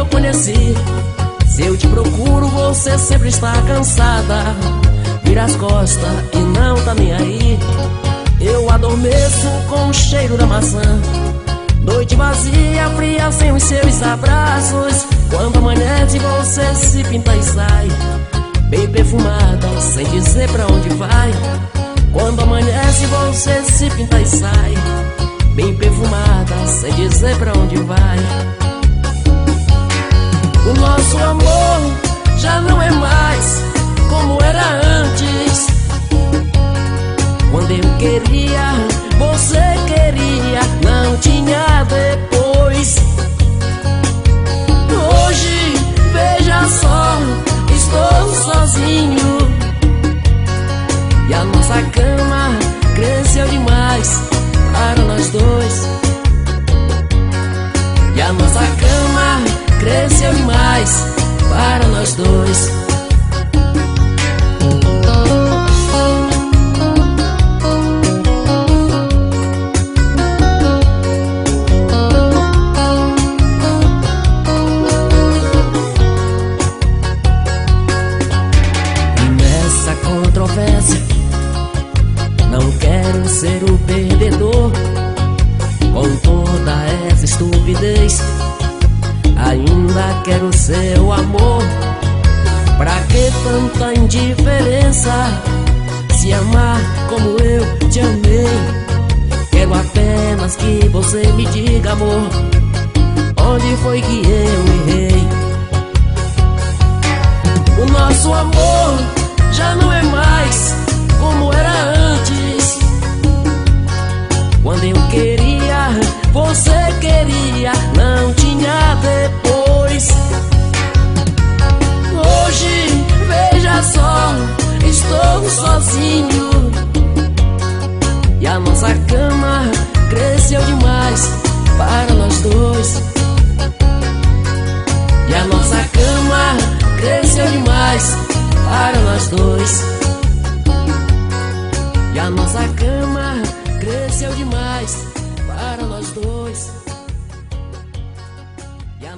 eu conheci. Se eu te procuro, você sempre está cansada. Vira as costas e não tá nem aí. Eu adormeço com o cheiro da maçã. Noite vazia, fria, sem os seus abraços. Quando amanhece, você se pinta e sai, bem perfumada, sem dizer pra onde vai. Quando amanhece, você se pinta e sai, bem perfumada, sem dizer pra onde vai. O nosso amor já não é mais como era antes. Quando eu queria, você queria, não tinha depois. Hoje, veja só, estou sozinho e a nossa cama cresceu demais para nós dois. E a nossa cama cresceu demais para nós dois. Não quero ser o perdedor com toda essa estupidez. Ainda quero seu amor. Pra que tanta indiferença? Se amar como eu te amei. Quero apenas que você me diga, amor, onde foi que eu errei? O nosso amor já não é mais como era antes. Quando eu queria, você queria, não tinha depois. Hoje, veja só, estou sozinho e a nossa cama cresceu demais para nós dois. E a nossa cama cresceu demais para nós dois.